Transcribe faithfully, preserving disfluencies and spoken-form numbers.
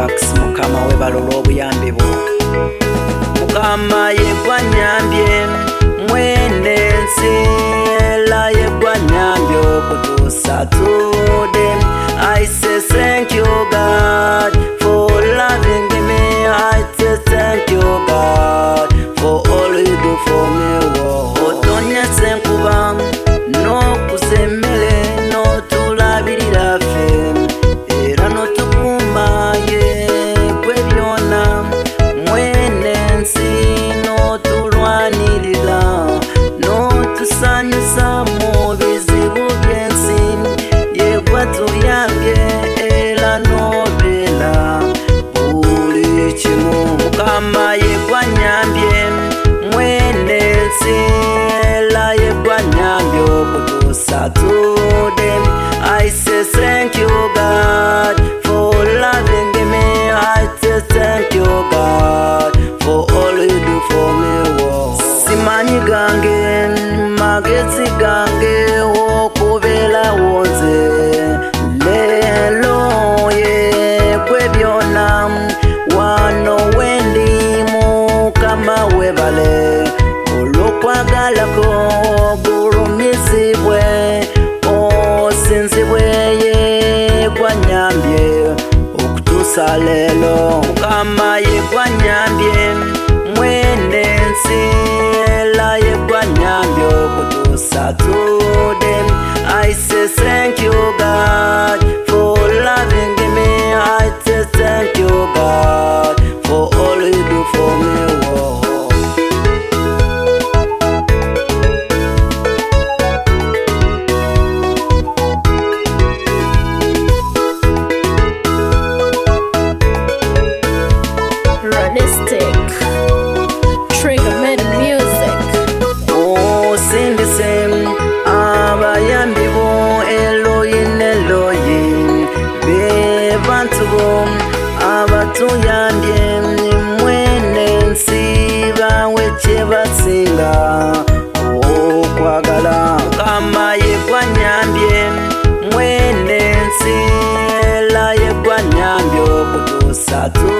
Tracks mukama we balolo obuyambi bwo mukama yegwa nyambye mwene nsi la yegwa nyambye okutuusa today. I say thank you God for loving me. I say thank you God for all you do for me. Otonya senkuba no kusemele no tulabirira fe era no tukuma ye kwebyona mwene nsi no tulwanirira no tusanyusa mu bizibu byensi yegwa tuyambye era nobela buli kimu mukama yegwa nyambye mwene nsi era yegwa nyambye okutuusa today. I say thank you God for loving me. I say thank you God for all you do for me. Whoa. Simanyi gange magezi gange okubela wonze lelo ye kwebyona wano wendi mukama webale olwokwagalako gulumizibwe osinzibwe yegwa nyambye okutuusa lelo mukama yegwa nyambye mwene nsi era yegwa nyambye okutuusa today. I say thank you God for loving me. I say thank you God for all you do for me. Whoa. Realistic Trigger made music. Oh, sing the same. Abayambi bo Elohim Elohim be bantu bo abatuyambye mwene nsi bawe kye basinga okwagala mukama yegwa nyambye mwene nsi era yegwa nyambye okutuusa